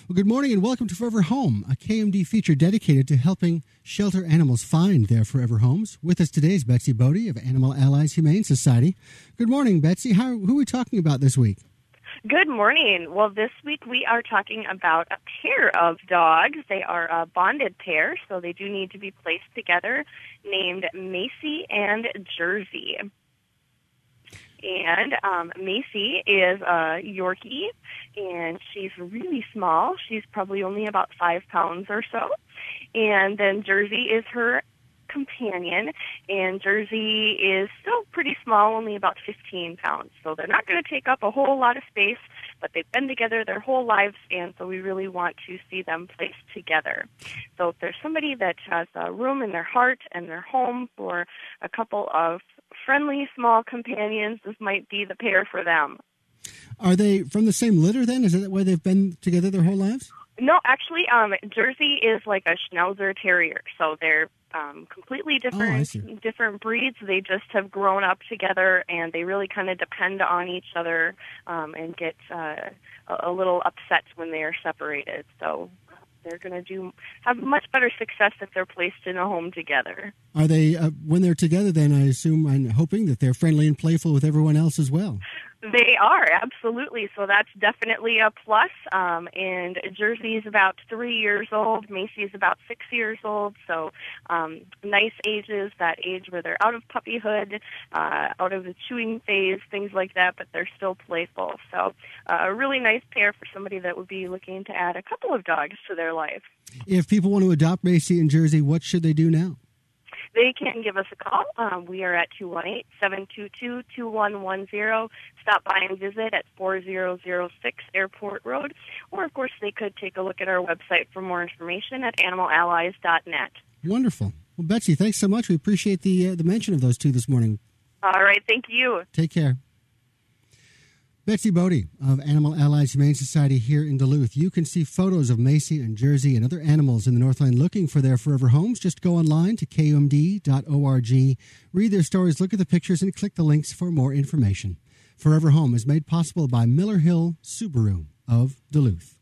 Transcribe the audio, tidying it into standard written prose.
Well, good morning and welcome to Forever Home, a KMD feature dedicated to helping shelter animals find their forever homes. With us today is Betsy Bodie of Animal Allies Humane Society. Good morning, Betsy. Who are we talking about this week? Good morning. Well, this week we are talking about a pair of dogs. They are a bonded pair, so they do need to be placed together, named Macy and Jersey. And Macy is a Yorkie, and she's really small. She's probably only about 5 pounds or so. And then Jersey is her companion, and Jersey is still pretty small, only about 15 pounds. So they're not going to take up a whole lot of space, but they've been together their whole lives, and so we really want to see them placed together. So if there's somebody that has a room in their heart and their home for a couple of friendly small companions, this might be the pair for them. Are they from the same litter then? Is that why they've been together their whole lives? No, actually, Jersey is like a Schnauzer Terrier, so they're completely different breeds. They just have grown up together, and they really kind of depend on each other and get a little upset when they are separated. So they're going to have much better success if they're placed in a home together. Are they, when they're together then, I assume, I'm hoping that they're friendly and playful with everyone else as well? They are, absolutely. So that's definitely a plus. And Jersey is about 3 years old. Macy is about 6 years old. So nice ages, that age where they're out of puppyhood, out of the chewing phase, things like that, but they're still playful. So a really nice pair for somebody that would be looking to add a couple of dogs to their life. If people want to adopt Macy and Jersey, what should they do now? They can give us a call. We are at 218-722-2110. Stop by and visit at 4006 Airport Road. Or, of course, they could take a look at our website for more information at animalallies.net. Wonderful. Well, Betsy, thanks so much. We appreciate the mention of those two this morning. All right. Thank you. Take care. Betsy Bodie of Animal Allies Humane Society here in Duluth. You can see photos of Macy and Jersey and other animals in the Northland looking for their forever homes. Just go online to kumd.org, read their stories, look at the pictures, and click the links for more information. Forever Home is made possible by Miller Hill Subaru of Duluth.